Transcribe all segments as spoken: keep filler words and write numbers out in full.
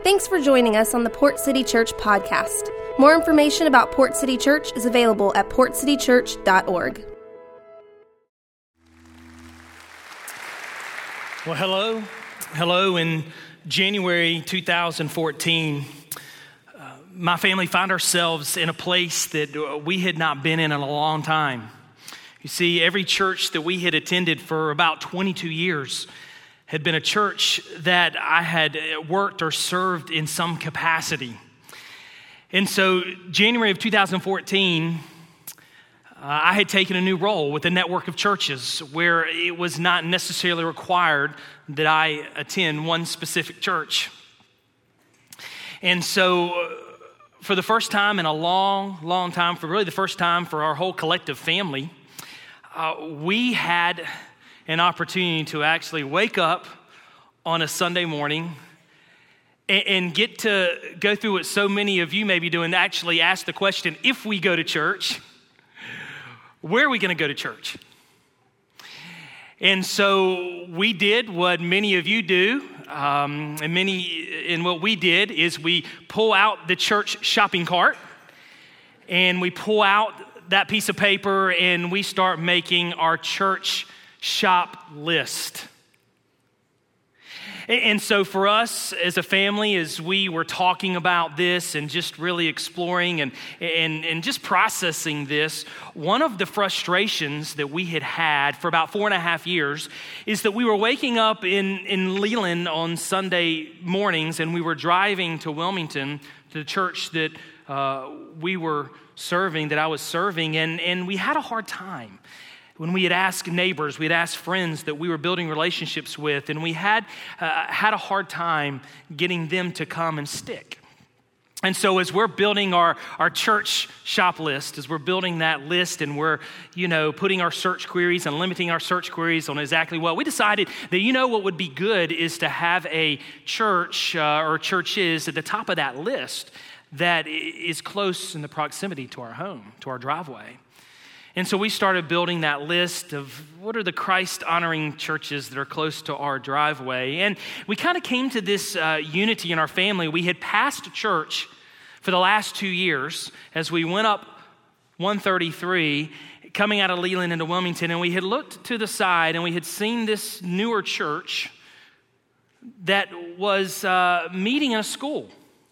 Thanks for joining us on the Port City Church podcast. More information about Port City Church is available at port city church dot org. Well, hello. Hello. In January two thousand fourteen, uh, my family found ourselves in a place that we had not been in in a long time. You see, every church that we had attended for about twenty-two years had been a church that I had worked or served in some capacity. And so January of two thousand fourteen, uh, I had taken a new role with a network of churches where it was not necessarily required that I attend one specific church. And so uh, for the first time in a long, long time, for really the first time for our whole collective family, uh, we had an opportunity to actually wake up on a Sunday morning and, and get to go through what so many of you may be doing, actually ask the question, if we go to church, where are we going to go to church? And so we did what many of you do, um, and many, and what we did is we pull out the church shopping cart and we pull out that piece of paper and we start making our church shop list. And so for us as a family, as we were talking about this and just really exploring and, and, and just processing this, one of the frustrations that we had had for about four and a half years is that we were waking up in, in Leland on Sunday mornings and we were driving to Wilmington, to the church that uh, we were serving, that I was serving, and, and we had a hard time. When we had asked neighbors, we had asked friends that we were building relationships with, and we had uh, had a hard time getting them to come and stick. And so as we're building our, our church shop list, as we're building that list and we're, you know, putting our search queries and limiting our search queries on exactly what, we decided that, you know, what would be good is to have a church uh, or churches at the top of that list that is close in the proximity to our home, to our driveway. And so we started building that list of what are the Christ-honoring churches that are close to our driveway. And we kind of came to this uh, unity in our family. We had passed church for the last two years as we went up one thirty-three, coming out of Leland into Wilmington, and we had looked to the side and we had seen this newer church that was uh, meeting in a school.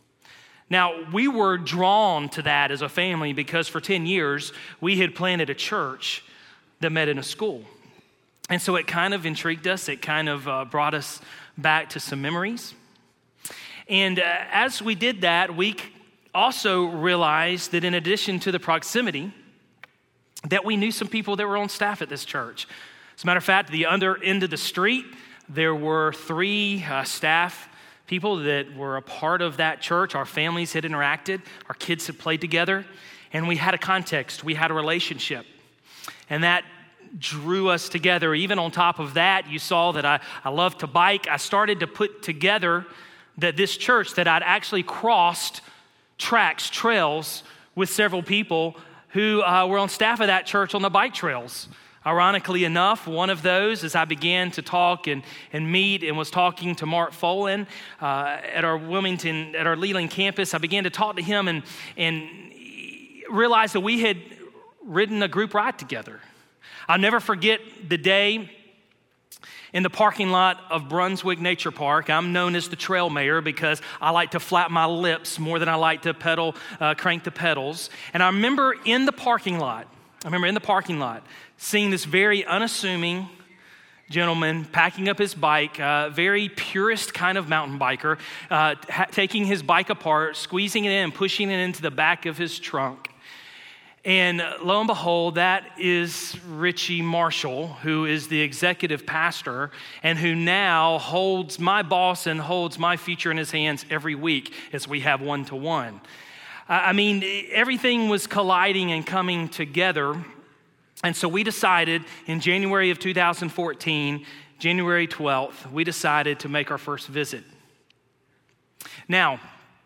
Now, we were drawn to that as a family because for ten years, we had planted a church that met in a school. And so it kind of intrigued us. It kind of uh, brought us back to some memories. And uh, as we did that, we also realized that in addition to the proximity, that we knew some people that were on staff at this church. As a matter of fact, the other end of the street, there were three uh, staff people that were a part of that church. Our families had interacted. Our kids had played together. And we had a context. We had a relationship. And that drew us together. Even on top of that, you saw that I, I love to bike. I started to put together that this church, that I'd actually crossed tracks, trails with several people who uh, were on staff of that church on the bike trails. Ironically enough, one of those, as I began to talk and, and meet and was talking to Mark Folan uh, at our Wilmington, at our Leland campus, I began to talk to him and, and realized that we had ridden a group ride together. I'll never forget the day in the parking lot of Brunswick Nature Park. I'm known as the trail mayor because I like to flap my lips more than I like to pedal, uh, crank the pedals. And I remember in the parking lot, I remember in the parking lot, seeing this very unassuming gentleman packing up his bike, uh, very purist kind of mountain biker, uh, ha- taking his bike apart, squeezing it in, pushing it into the back of his trunk. And lo and behold, that is Richie Marshall, who is the executive pastor and who now holds my boss and holds my future in his hands every week as we have one-to-one. I mean, everything was colliding and coming together. And so we decided in January of two thousand fourteen, January twelfth, we decided to make our first visit. Now,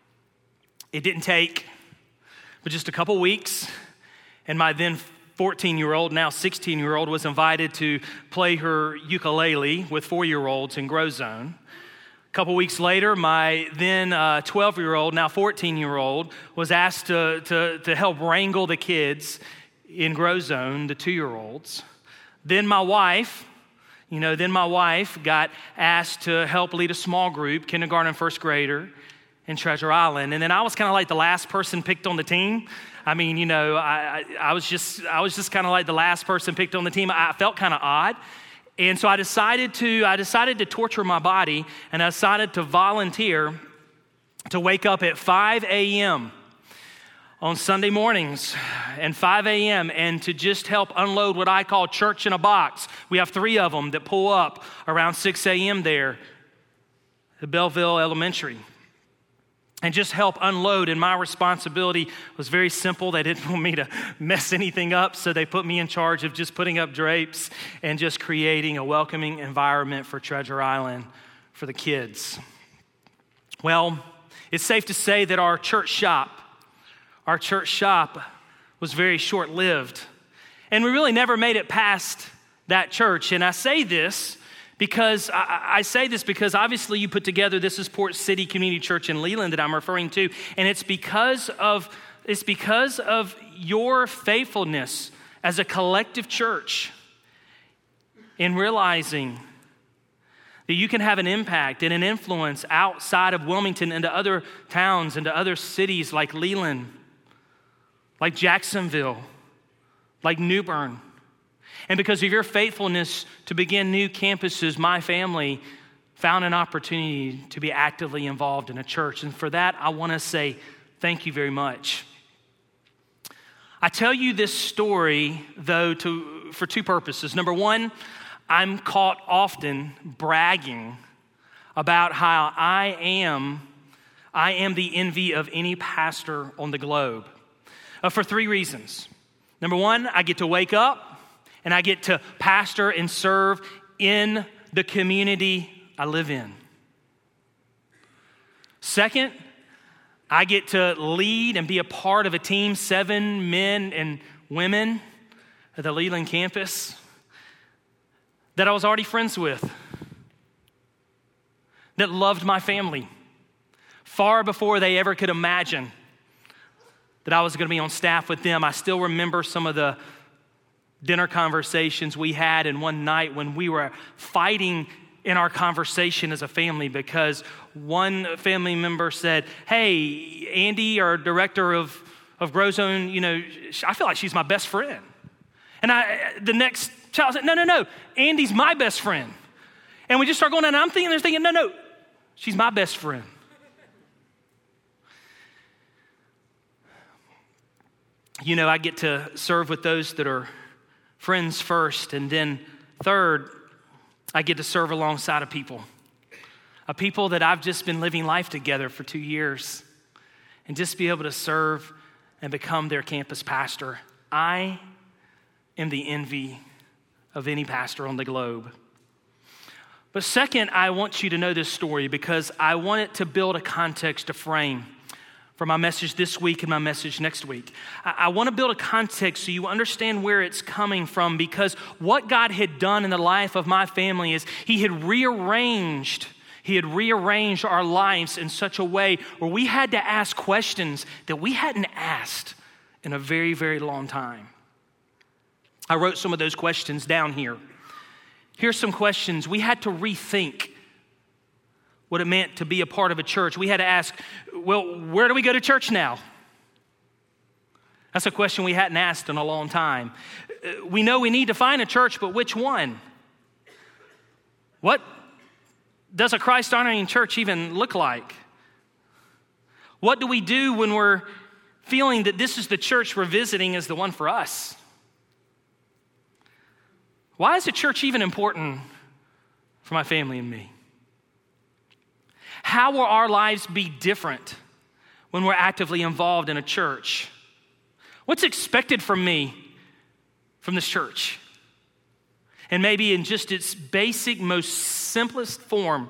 it didn't take but just a couple weeks, and my then fourteen-year-old, now sixteen-year-old, was invited to play her ukulele with four-year-olds in Grow Zone. A couple weeks later, my then uh, twelve-year-old, now fourteen-year-old, was asked to, to, to help wrangle the kids in Grow Zone, the two-year-olds. Then my wife, you know, then my wife got asked to help lead a small group, kindergarten and first grader, in Treasure Island. And then I was kind of like the last person picked on the team. I mean, you know, I, I, I was just I was just kind of like the last person picked on the team. I felt kind of odd. And so I decided to I decided to torture my body, and I decided to volunteer to wake up at five a.m. on Sunday mornings and five a.m. and to just help unload what I call church in a box. We have three of them that pull up around six a.m. there at Belleville Elementary. And just help unload. And my responsibility was very simple. They didn't want me to mess anything up, so they put me in charge of just putting up drapes and just creating a welcoming environment for Treasure Island for the kids. Well, it's safe to say that our church shop, our church shop was very short-lived. And we really never made it past that church. And I say this Because I, I say this because obviously you put together, this is Port City Community Church in Leland that I'm referring to, and it's because of it's because of your faithfulness as a collective church in realizing that you can have an impact and an influence outside of Wilmington into other towns, into other cities like Leland, like Jacksonville, like New Bern. And because of your faithfulness to begin new campuses, my family found an opportunity to be actively involved in a church. And for that, I want to say thank you very much. I tell you this story, though, to, for two purposes. Number one, I'm caught often bragging about how I am, I am the envy of any pastor on the globe, uh, for three reasons. Number one, I get to wake up and I get to pastor and serve in the community I live in. Second, I get to lead and be a part of a team, seven men and women at the Leland campus that I was already friends with, that loved my family far before they ever could imagine that I was going to be on staff with them. I still remember some of the dinner conversations we had, and one night when we were fighting in our conversation as a family because one family member said, "Hey, Andy, our director of, of Grow Zone, you know, I feel like she's my best friend." And I, the next child said, "No, no, no, Andy's my best friend." And we just start going, and I'm thinking, they're thinking, "No, no, she's my best friend." You know, I get to serve with those that are friends first, and then third, I get to serve alongside of people, a people that I've just been living life together for two years, and just be able to serve and become their campus pastor. I am the envy of any pastor on the globe. But second, I want you to know this story because I want it to build a context, a frame for my message this week and my message next week. I, I want to build a context so you understand where it's coming from, because what God had done in the life of my family is he had rearranged, he had rearranged our lives in such a way where we had to ask questions that we hadn't asked in a very, very long time. I wrote some of those questions down here. Here's some questions. We had to rethink what it meant to be a part of a church. We had to ask, well, where do we go to church now? That's a question we hadn't asked in a long time. We know we need to find a church, but which one? What does a Christ-honoring church even look like? What do we do when we're feeling that this is the church we're visiting is the one for us? Why is a church even important for my family and me? How will our lives be different when we're actively involved in a church? What's expected from me from this church? And maybe in just its basic, most simplest form,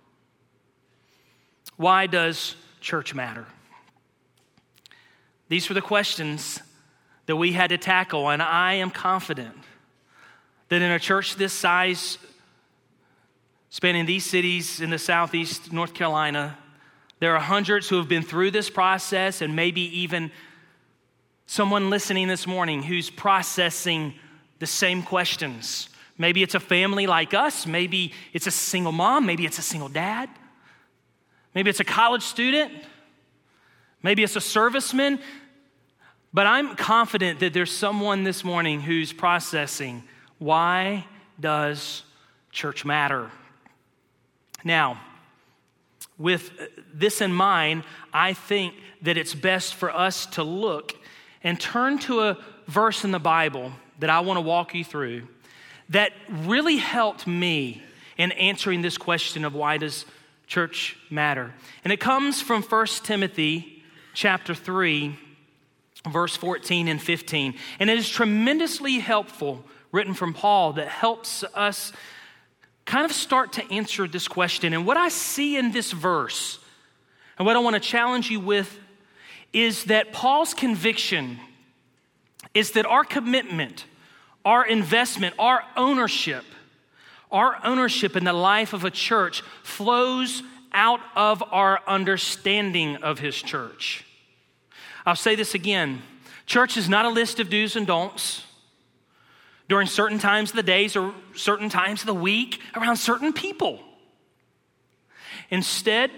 why does church matter? These were the questions that we had to tackle, and I am confident that in a church this size, spanning these cities in the southeast North Carolina. There are hundreds who have been through this process, and maybe even someone listening this morning who's processing the same questions. Maybe it's a family like us. Maybe it's a single mom. Maybe it's a single dad. Maybe it's a college student. Maybe it's a serviceman. But I'm confident that there's someone this morning who's processing, why does church matter? Now, with this in mind, I think that it's best for us to look and turn to a verse in the Bible that I want to walk you through that really helped me in answering this question of why does church matter. And it comes from First Timothy chapter three, verse fourteen and fifteen. And it is tremendously helpful, written from Paul, that helps us kind of start to answer this question. And what I see in this verse, and what I want to challenge you with, is that Paul's conviction is that our commitment, our investment, our ownership, our ownership in the life of a church flows out of our understanding of his church. I'll say this again. Church is not a list of do's and don'ts during certain times of the days or certain times of the week around certain people. Instead,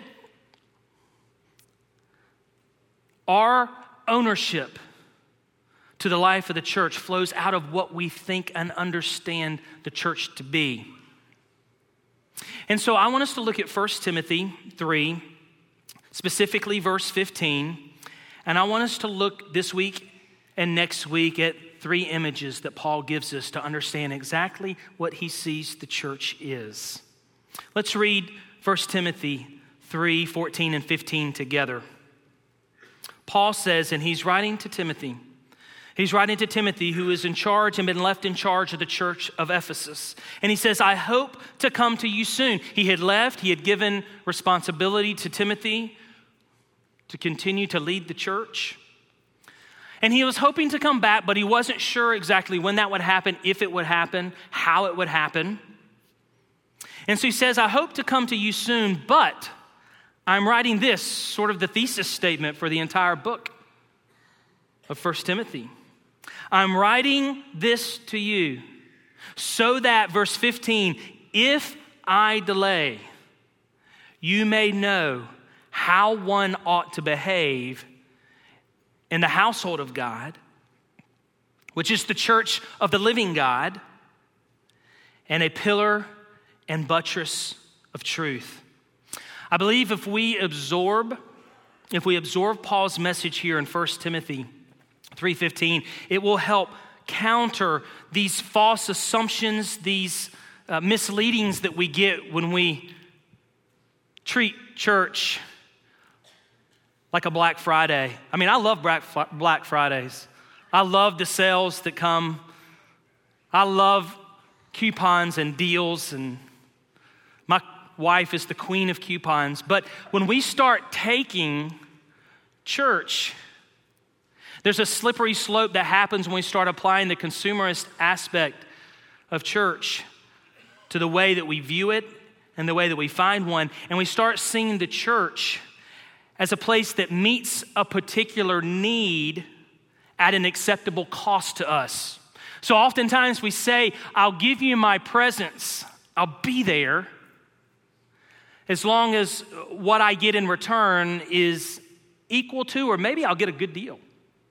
our ownership to the life of the church flows out of what we think and understand the church to be. And so I want us to look at First Timothy three, specifically verse fifteen. And I want us to look this week and next week at three images that Paul gives us to understand exactly what he sees the church is. Let's read First Timothy three, fourteen and fifteen together. Paul says, and he's writing to Timothy, He's writing to Timothy, who is in charge and been left in charge of the church of Ephesus. And he says, I hope to come to you soon. He had left. He had given responsibility to Timothy to continue to lead the church. And he was hoping to come back, but he wasn't sure exactly when that would happen, if it would happen, how it would happen. And so he says, I hope to come to you soon, but I'm writing this, sort of the thesis statement for the entire book of First Timothy. I'm writing this to you so that, verse fifteen, if I delay, you may know how one ought to behave in the household of God, which is the church of the living God, and a pillar and buttress of truth. I believe if we absorb, if we absorb Paul's message here in First Timothy three fifteen, it will help counter these false assumptions, these uh, misleadings that we get when we treat church like a Black Friday. I mean, I love Black Fridays. I love the sales that come. I love coupons and deals, and my wife is the queen of coupons. But when we start taking church, there's a slippery slope that happens when we start applying the consumerist aspect of church to the way that we view it and the way that we find one. And we start seeing the church as a place that meets a particular need at an acceptable cost to us. So oftentimes we say, I'll give you my presence. I'll be there as long as what I get in return is equal to, or maybe I'll get a good deal.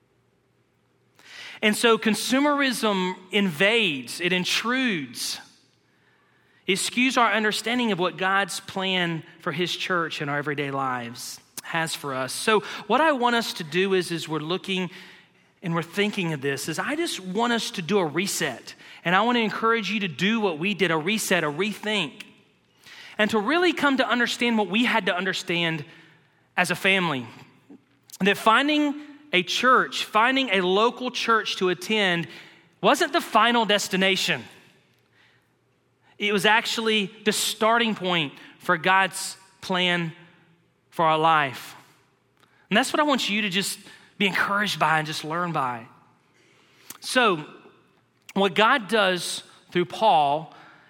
And so consumerism invades, it intrudes. It skews our understanding of what God's plan for his church and our everyday lives has for us. So what I want us to do is, as we're looking and we're thinking of this, is I just want us to do a reset. And I want to encourage you to do what we did, a reset, a rethink. And to really come to understand what we had to understand as a family. That finding a church, finding a local church to attend wasn't the final destination. It was actually the starting point for God's plan for our life. And that's what I want you to just be encouraged by and just learn by. So, what God does through Paul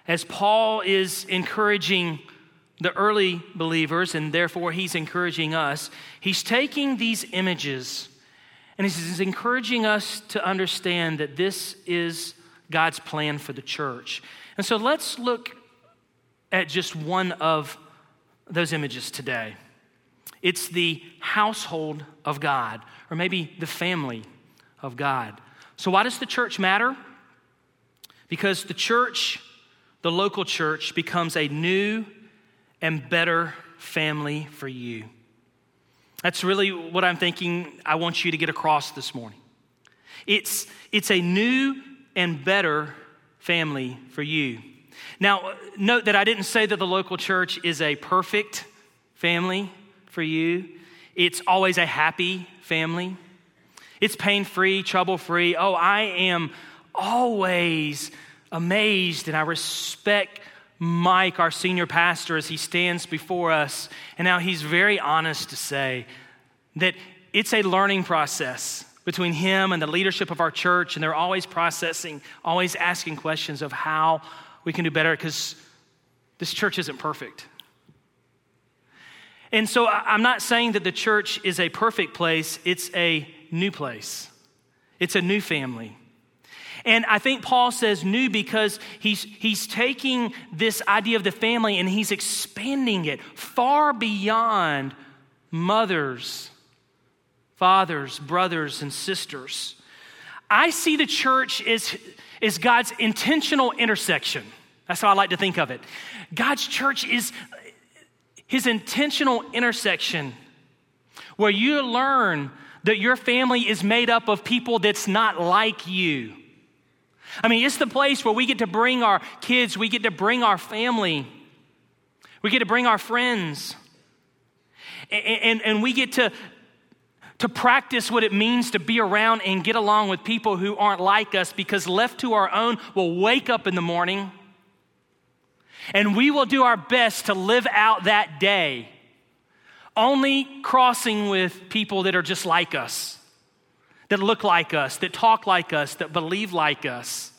as Paul is encouraging the early believers, and therefore he's encouraging us, he's taking these images and he's encouraging us to understand that this is God's plan for the church. And so let's look at just one of those images today. It's the household of God, or maybe the family of God. So why does the church matter? Because the church, the local church, becomes a new and better family for you. That's really what I'm thinking I want you to get across this morning. It's, it's a new and better family for you. Now, note that I didn't say that the local church is a perfect family for you. It's always a happy family. It's pain-free, trouble-free. Oh, I am always amazed and I respect Mike, our senior pastor, as he stands before us. And now he's very honest to say that it's a learning process between him and the leadership of our church. And they're always processing, always asking questions of how we can do better, because this church isn't perfect. And so I'm not saying that the church is a perfect place. It's a new place. It's a new family. And I think Paul says new because he's, he's taking this idea of the family and he's expanding it far beyond mothers, fathers, brothers, and sisters. I see the church as, as God's intentional intersection. That's how I like to think of it. God's church is his intentional intersection where you learn that your family is made up of people that's not like you. I mean, it's the place where we get to bring our kids, we get to bring our family, we get to bring our friends, and, and, and we get to, to practice what it means to be around and get along with people who aren't like us, because left to our own, we'll wake up in the morning and we will do our best to live out that day, only crossing with people that are just like us, that look like us, that talk like us, that believe like us.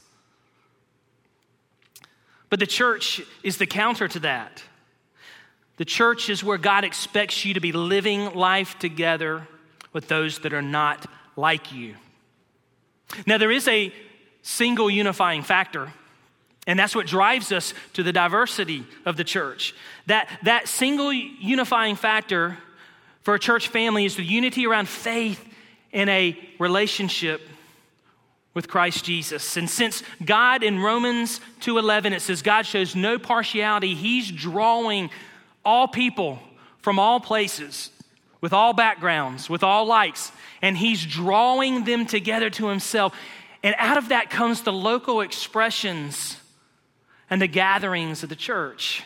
But the church is the counter to that. The church is where God expects you to be living life together with those that are not like you. Now, there is a single unifying factor, and that's what drives us to the diversity of the church. That, that single unifying factor for a church family is the unity around faith in a relationship with Christ Jesus. And since God in Romans two eleven, it says God shows no partiality, he's drawing all people from all places, with all backgrounds, with all likes, and he's drawing them together to himself. And out of that comes the local expressions and the gatherings of the church.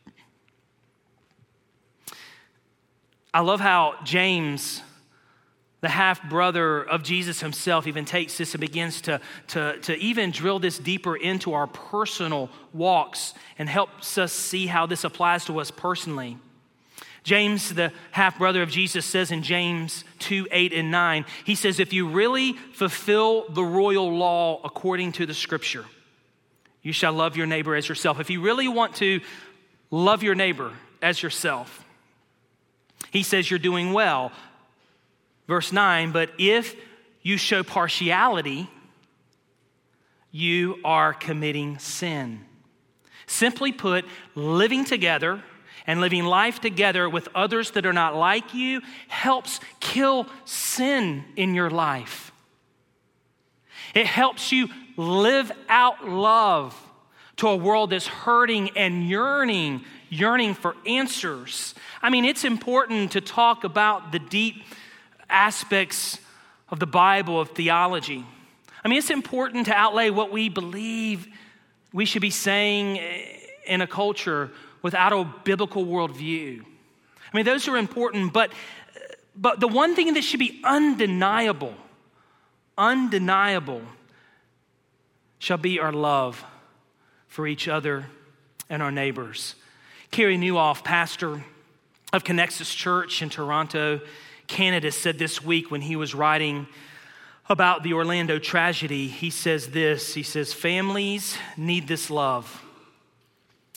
I love how James, the half-brother of Jesus himself, even takes this and begins to, to, to even drill this deeper into our personal walks and helps us see how this applies to us personally. James, the half-brother of Jesus, says in James two, eight, and nine, he says, if you really fulfill the royal law according to the scripture, you shall love your neighbor as yourself. If you really want to love your neighbor as yourself, he says you're doing well. Verse nine, but if you show partiality, you are committing sin. Simply put, living together and living life together with others that are not like you helps kill sin in your life. It helps you live out love to a world that's hurting and yearning, yearning for answers. I mean, it's important to talk about the deep aspects of the Bible, of theology. I mean, it's important to outlay what we believe we should be saying in a culture without a biblical worldview. I mean, those are important, but, but the one thing that should be undeniable, undeniable, shall be our love for each other and our neighbors. Kerry Newhoff, pastor of Connexus Church in Toronto, Canada, said this week when he was writing about the Orlando tragedy, he says this, he says, families need this love.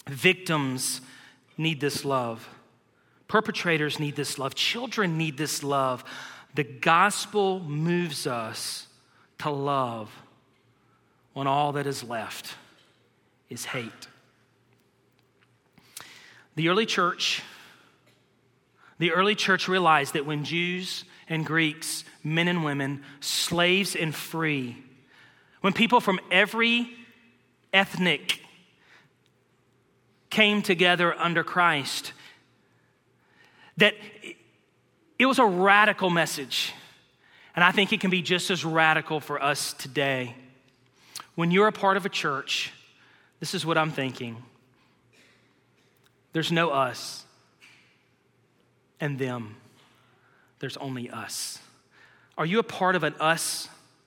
Victims need this love. Perpetrators need this love. Children need this love. The gospel moves us to love when all that is left is hate. The early church, the early church realized that when Jews and Greeks, men and women, slaves and free, when people from every ethnic came together under Christ, that it was a radical message. And I think it can be just as radical for us today. When you're a part of a church, this is what I'm thinking. There's no us and them. There's only us. Are you a part of an us?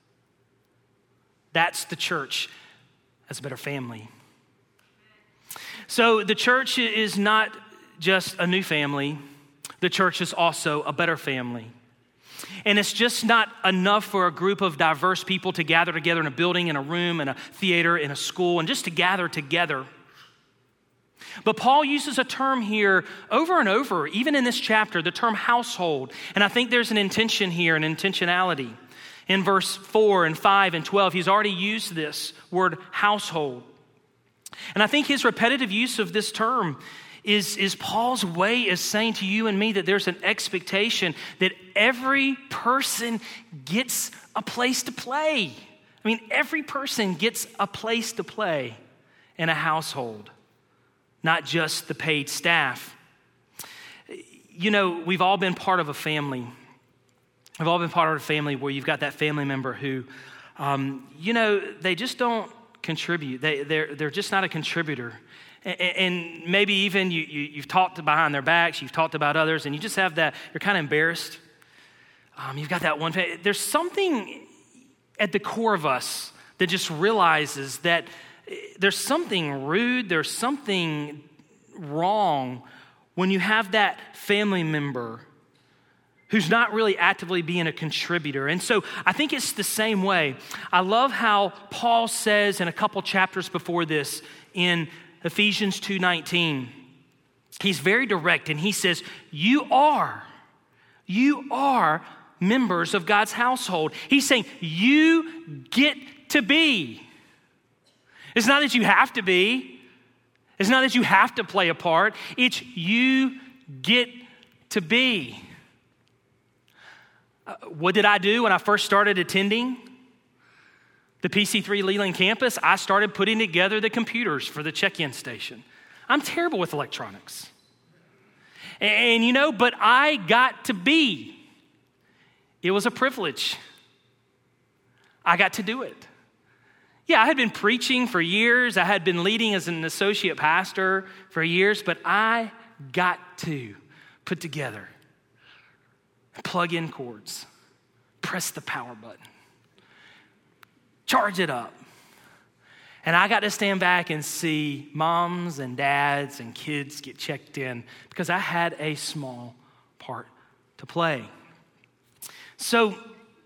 That's the church. That's a better family. So the church is not just a new family. The church is also a better family. And it's just not enough for a group of diverse people to gather together in a building, in a room, in a theater, in a school, and just to gather together. But Paul uses a term here over and over, even in this chapter, the term household. And I think there's an intention here, an intentionality. In verse four and five and twelve, he's already used this word household. And I think his repetitive use of this term is, is Paul's way of saying to you and me that there's an expectation that every person gets a place to play. I mean, every person gets a place to play in a household, not just the paid staff. You know, we've all been part of a family. We've all been part of a family where you've got that family member who, um, you know, they just don't contribute. They, they're, they're just not a contributor. And, and maybe even you, you, you've talked behind their backs, you've talked about others, and you just have that, you're kind of embarrassed. Um, you've got that one, there's something at the core of us that just realizes that there's something rude, there's something wrong when you have that family member who's not really actively being a contributor. And so I think it's the same way. I love how Paul says in a couple chapters before this in Ephesians two nineteen, he's very direct and he says, you are, you are members of God's household. He's saying, you get to be. It's not that you have to be. It's not that you have to play a part. It's you get to be. Uh, what did I do when I first started attending the P C three Leland campus? I started putting together the computers for the check-in station. I'm terrible with electronics. And, and you know, but I got to be. It was a privilege. I got to do it. Yeah, I had been preaching for years. I had been leading as an associate pastor for years, but I got to put together, plug in cords, press the power button, charge it up. And I got to stand back and see moms and dads and kids get checked in because I had a small part to play. So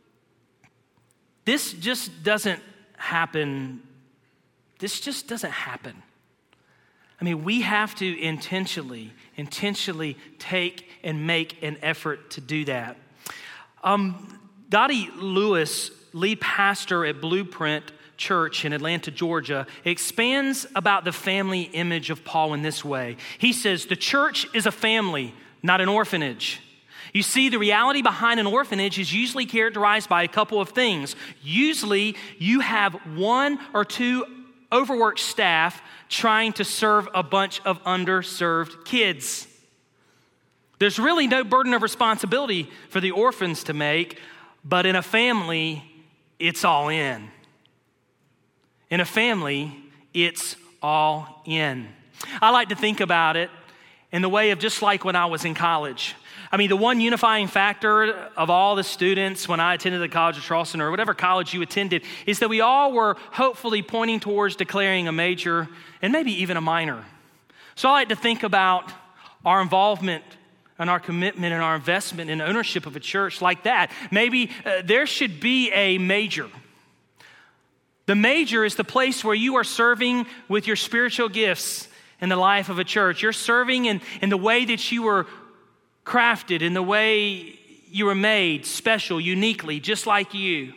this just doesn't happen. This just doesn't happen. I mean, we have to intentionally, intentionally take and make an effort to do that. Um, Dottie Lewis, lead pastor at Blueprint Church in Atlanta, Georgia, expands about the family image of Paul in this way. He says, the church is a family, not an orphanage. You see, the reality behind an orphanage is usually characterized by a couple of things. Usually, you have one or two overworked staff trying to serve a bunch of underserved kids. There's really no burden of responsibility for the orphans to make, but in a family, it's all in. In a family, it's all in. I like to think about it in the way of just like when I was in college. I mean, the one unifying factor of all the students when I attended the College of Charleston or whatever college you attended is that we all were hopefully pointing towards declaring a major and maybe even a minor. So I like to think about our involvement and our commitment and our investment in ownership of a church like that. Maybe uh, there should be a major. The major is the place where you are serving with your spiritual gifts in the life of a church. You're serving in, in the way that you were crafted, in the way you were made, special, uniquely, just like you.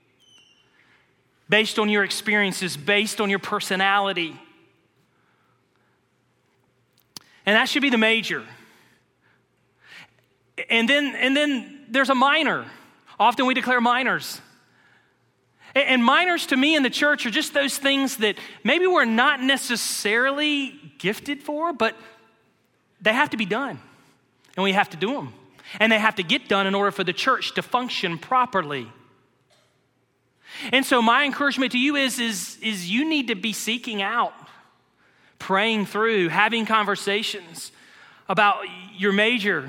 Based on your experiences, based on your personality. And that should be the major. And then, and then there's a minor. Often we declare minors. And minors to me in the church are just those things that maybe we're not necessarily gifted for, but they have to be done. And we have to do them. And they have to get done in order for the church to function properly. And so my encouragement to you is, is, is you need to be seeking out, praying through, having conversations about your major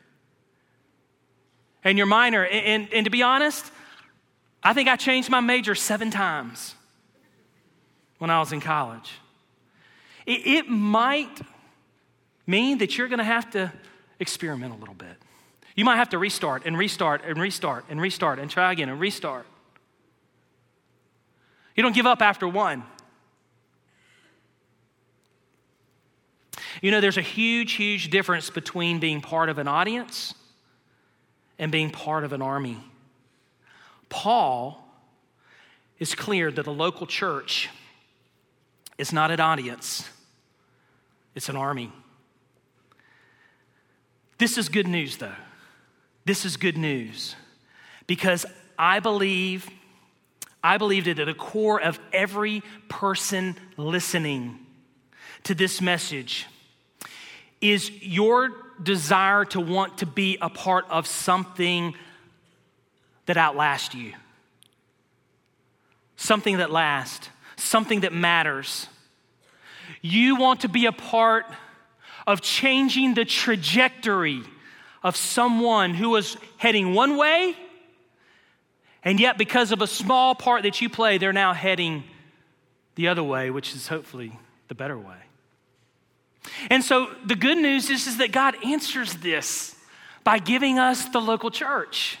and your minor. And, and, and to be honest, I think I changed my major seven times when I was in college. It, it might mean that you're going to have to experiment a little bit. You might have to restart and restart and restart and restart and try again and restart. You don't give up after one. You know, there's a huge, huge difference between being part of an audience and being part of an army. Paul is clear that the local church is not an audience, it's an army. This is good news, though. This is good news because I believe, I believe that at the core of every person listening to this message is your desire to want to be a part of something that outlasts you. Something that lasts, something that matters. You want to be a part of changing the trajectory of someone who was heading one way, and yet because of a small part that you play, they're now heading the other way, which is hopefully the better way. And so the good news is, is that God answers this by giving us the local church.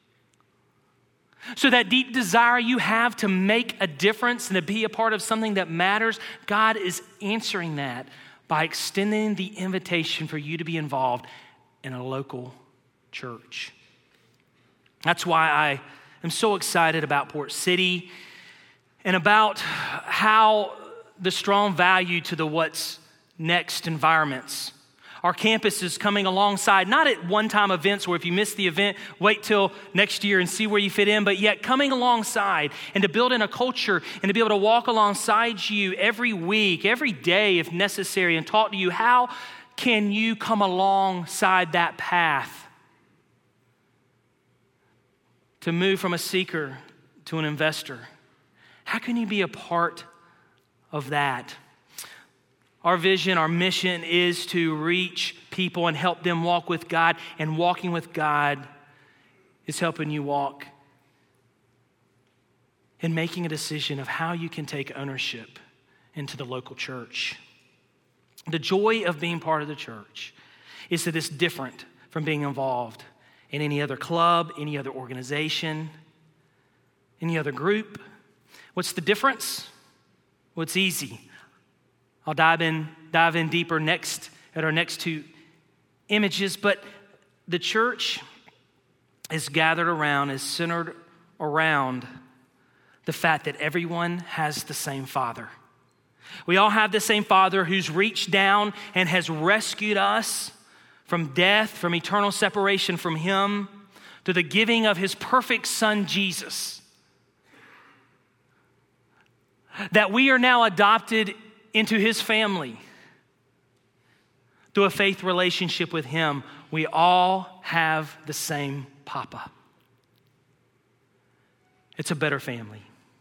So that deep desire you have to make a difference and to be a part of something that matters, God is answering that by extending the invitation for you to be involved in a local church. That's why I am so excited about Port City and about how the strong value to the what's next environments. Our campus is coming alongside, not at one-time events where if you miss the event, wait till next year and see where you fit in, but yet coming alongside and to build in a culture and to be able to walk alongside you every week, every day if necessary, and talk to you. How can you come alongside that path to move from a seeker to an investor? How can you be a part of that? Our vision, our mission is to reach people and help them walk with God, and walking with God is helping you walk and making a decision of how you can take ownership into the local church. The joy of being part of the church is that it's different from being involved in any other club, any other organization, any other group. What's the difference? Well, it's easy. I'll dive in, dive in deeper next at our next two images, but the church is gathered around, is centered around the fact that everyone has the same Father. We all have the same Father who's reached down and has rescued us from death, from eternal separation from Him, to the giving of His perfect Son, Jesus. That we are now adopted into His family through a faith relationship with Him. We all have the same Papa. It's a better family.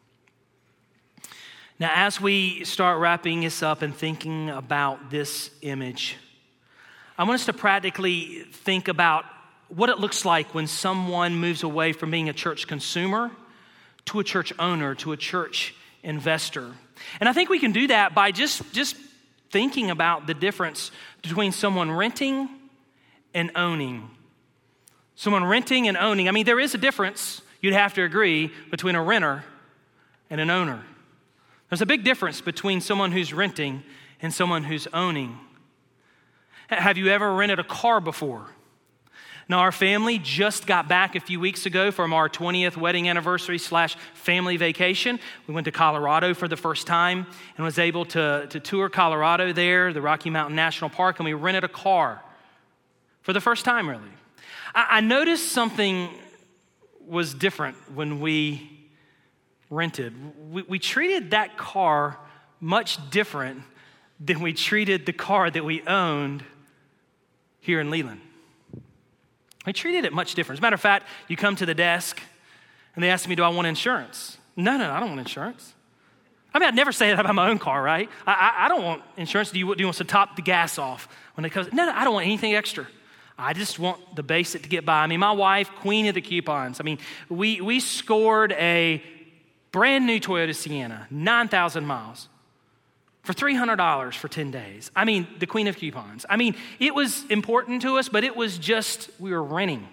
Now, as we start wrapping this up and thinking about this image, I want us to practically think about what it looks like when someone moves away from being a church consumer to a church owner, to a church investor. And I think we can do that by just, just thinking about the difference between someone renting and owning. Someone renting and owning. I mean, there is a difference, you'd have to agree, between a renter and an owner. There's a big difference between someone who's renting and someone who's owning. Have you ever rented a car before? Now, our family just got back a few weeks ago from our twentieth wedding anniversary slash family vacation. We went to Colorado for the first time and was able to, to tour Colorado there, the Rocky Mountain National Park, and we rented a car for the first time, really. I, I noticed something was different when we rented. We, we treated that car much different than we treated the car that we owned here in Leland. We treated it much different. As a matter of fact, you come to the desk and they ask me, do I want insurance? No, no, I don't want insurance. I mean, I'd never say that about my own car, right? I, I, I don't want insurance. Do you, do you want us to top the gas off when it comes? No, no, I don't want anything extra. I just want the basic to get by. I mean, my wife, queen of the coupons. I mean, we, we scored a brand new Toyota Sienna, nine thousand miles. For three hundred dollars for ten days. I mean, the queen of coupons. I mean, it was important to us, but it was just, we were renting.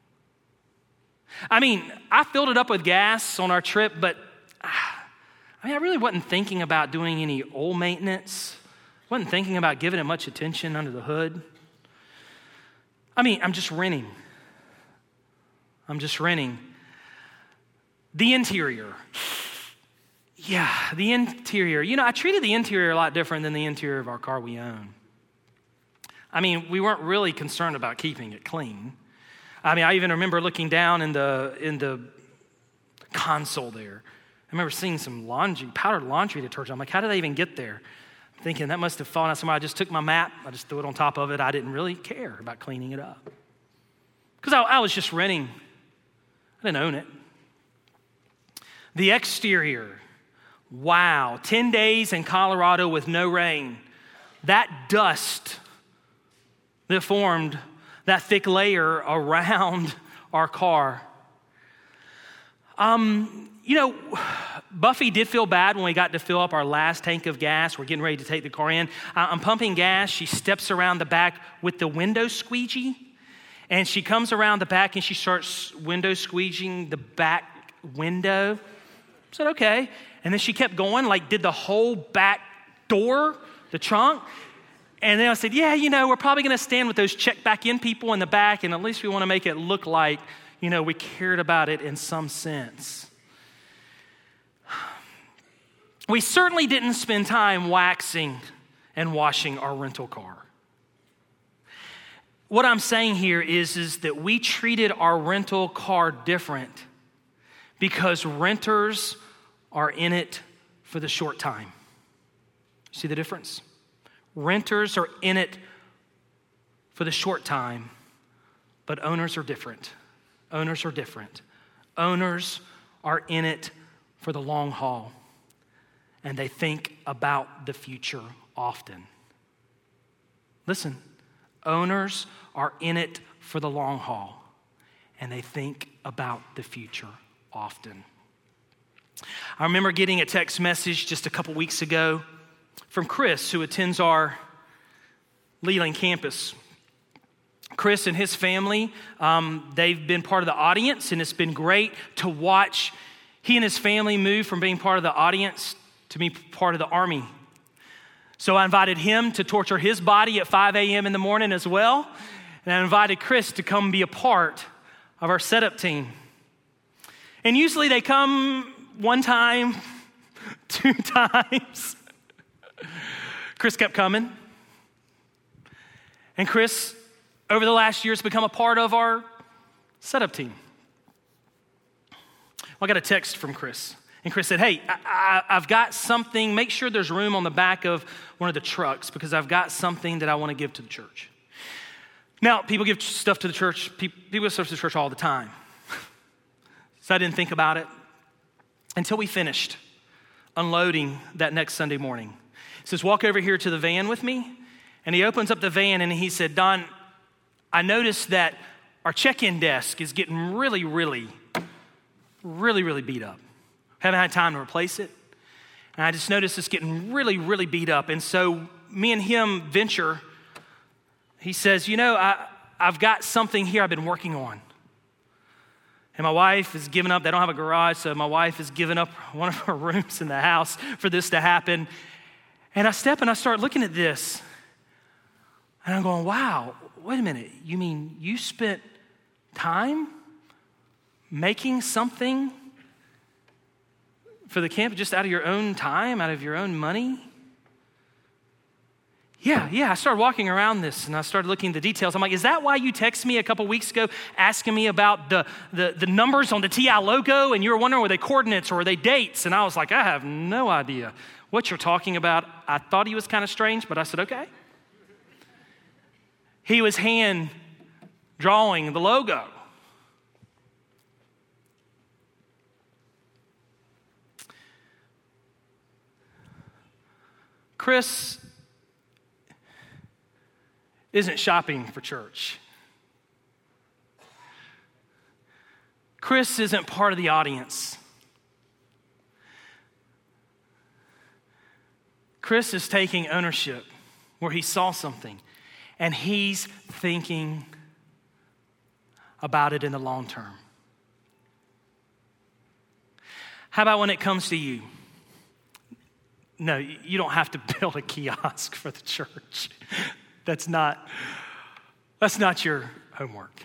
I mean, I filled it up with gas on our trip, but I mean, I really wasn't thinking about doing any oil maintenance. Wasn't thinking about giving it much attention under the hood. I mean, I'm just renting. I'm just renting. The interior. Yeah, the interior. You know, I treated the interior a lot different than the interior of our car we own. I mean, we weren't really concerned about keeping it clean. I mean, I even remember looking down in the in the console there. I remember seeing some laundry, powdered laundry detergent. I'm like, how did they even get there? I'm thinking that must have fallen out somewhere. I just took my map, I just threw it on top of it. I didn't really care about cleaning it up. Because I, I was just renting. I didn't own it. The exterior. Wow, ten days in Colorado with no rain. That dust that formed that thick layer around our car. Um, you know, Buffy did feel bad when we got to fill up our last tank of gas. We're getting ready to take the car in. I'm pumping gas. She steps around the back with the window squeegee. And she comes around the back and she starts window squeegeeing the back window. I said, okay. And then she kept going, like did the whole back door, the trunk. And then I said, yeah, you know, we're probably going to stand with those check back in people in the back, and at least we want to make it look like, you know, we cared about it in some sense. We certainly didn't spend time waxing and washing our rental car. What I'm saying here is, is that we treated our rental car different because renters are in it for the short time. See the difference? Renters are in it for the short time, but owners are different. Owners are different. Owners are in it for the long haul, and they think about the future often. Listen, owners are in it for the long haul, and they think about the future often. I remember getting a text message just a couple weeks ago from Chris, who attends our Leland campus. Chris and his family, um, they've been part of the audience, and it's been great to watch he and his family move from being part of the audience to be part of the army. So I invited him to torture his body at five a.m. in the morning as well, and I invited Chris to come be a part of our setup team. And usually they come one time, two times. Chris kept coming. And Chris, over the last year, has become a part of our setup team. Well, I got a text from Chris. And Chris said, hey, I, I, I've got something. Make sure there's room on the back of one of the trucks because I've got something that I want to give to the church. Now, people give stuff to the church. People, people give stuff to the church all the time. So I didn't think about it until we finished unloading that next Sunday morning. He says, walk over here to the van with me. And he opens up the van and he said, Don, I noticed that our check-in desk is getting really, really, really, really beat up. Haven't had time to replace it. And I just noticed it's getting really, really beat up. And so me and him venture. He says, you know, I, I've got something here I've been working on. And my wife is giving up. They don't have a garage, so my wife is giving up one of her rooms in the house for this to happen. And I step and I start looking at this, and I'm going, wow, wait a minute. You mean you spent time making something for the camp just out of your own time, out of your own money? Yeah, yeah, I started walking around this and I started looking at the details. I'm like, is that why you texted me a couple weeks ago asking me about the, the, the numbers on the T I logo, and you were wondering, were they coordinates or were they dates? And I was like, I have no idea what you're talking about. I thought he was kind of strange, but I said, okay. He was hand drawing the logo. Chris isn't shopping for church. Chris isn't part of the audience. Chris is taking ownership where he saw something, and he's thinking about it in the long term. How about when it comes to you? No, you don't have to build a kiosk for the church. That's not, that's not your homework.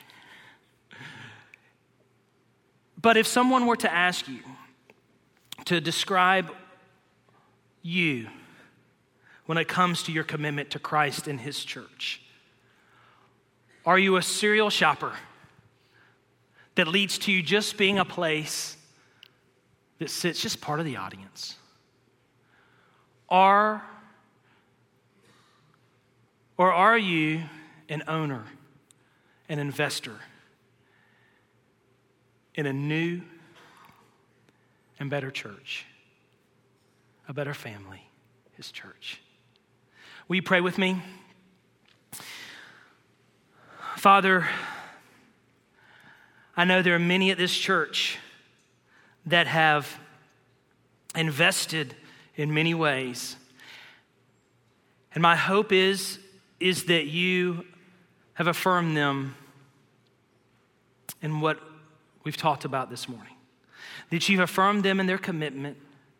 But if someone were to ask you to describe you when it comes to your commitment to Christ and his church, are you a serial shopper that leads to you just being a place that sits just part of the audience? Are Or are you an owner, an investor in a new and better church, a better family, his church? Will you pray with me? Father, I know there are many at this church that have invested in many ways. And my hope is is that you have affirmed them in what we've talked about this morning. That you've affirmed them in their commitment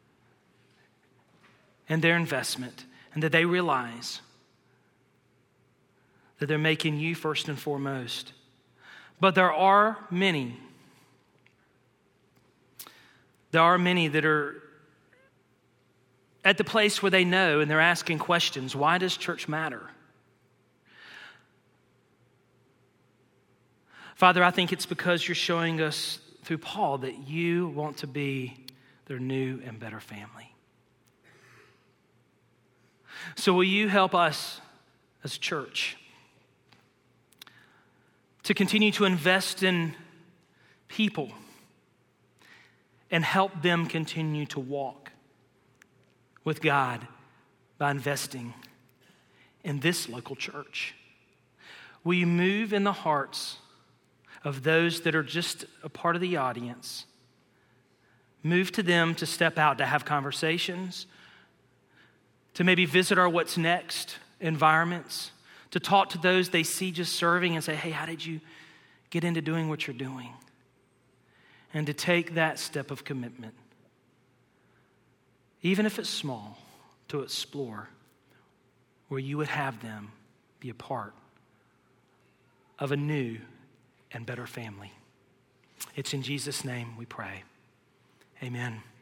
and their investment, and that they realize that they're making you first and foremost. But there are many, there are many that are at the place where they know and they're asking questions. Why does church matter? Father, I think it's because you're showing us through Paul that you want to be their new and better family. So will you help us as a church to continue to invest in people and help them continue to walk with God by investing in this local church? Will you move in the hearts of those that are just a part of the audience? Move to them to step out, to have conversations, to maybe visit our what's next environments, to talk to those they see just serving and say, hey, how did you get into doing what you're doing? And to take that step of commitment, even if it's small, to explore where you would have them be a part of a new and better family. It's in Jesus' name we pray. Amen.